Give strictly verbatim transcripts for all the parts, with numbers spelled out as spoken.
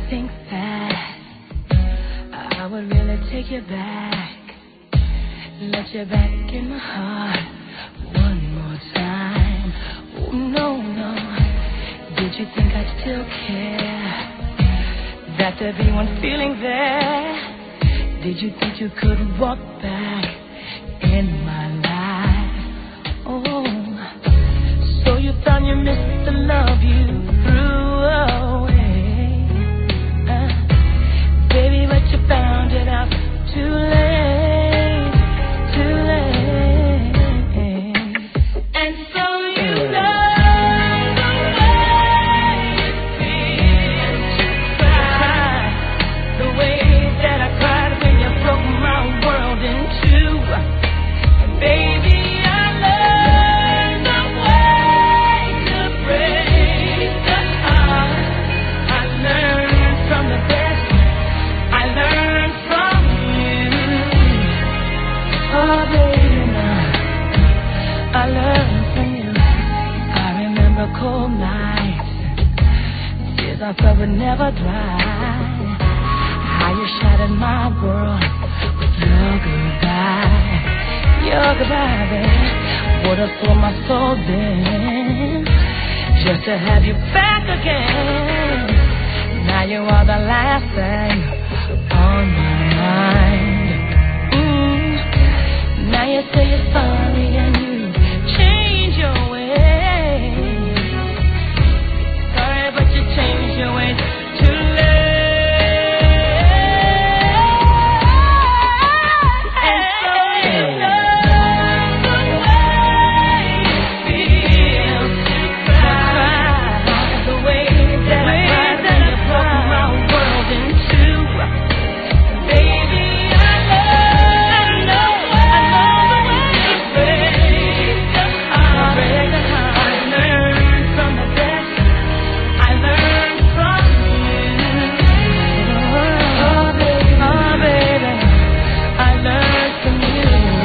think that I would really take you back, let you back in my heart one more time. Oh no, no, did you think I'd still care, that there'd be one feeling there? Did you think you could walk back in my life? Oh, so you thought you missed the love you threw away, uh, baby, but you found it out too late, too late. And so you know the way it feels to cry, the way that I cried when you broke my world in two. And baby, I learned the way to break the heart. I learned from the best. I learned from you. Oh, baby, now I learned from you. I remember cold nights, tears I felt would never dry. How you shattered my world with your goodbye, your goodbye, baby. Would have sold my soul then, just to have you back again. Now you are the last thing on my mind. Mm. Now you say you're sorry and you change your ways. Sorry, but you change your ways too late. And so you know the way it feels to cry, the way that I cried when you broke my world in two. Baby, I know, I know the way to break the heart. Break the heart. I learned from the best. I learned from you. Oh, baby, oh, baby, I learned from you.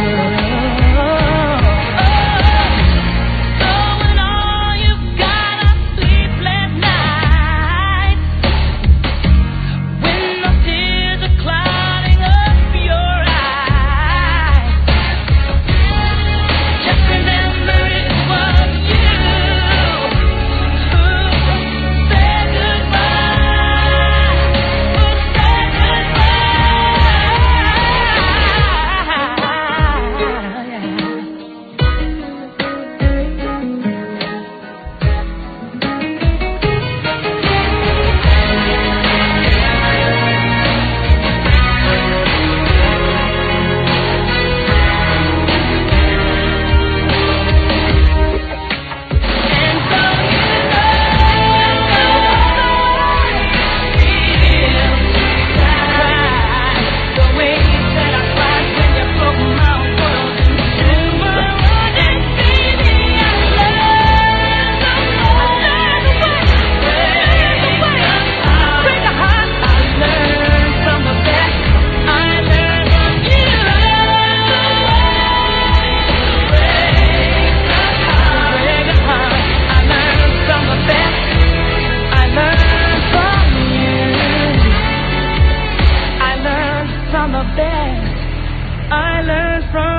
So when all you've got are sleepless nights, when the tears are clouding up your eyes, just remember it was you who said goodbye, who said from the best. I learned from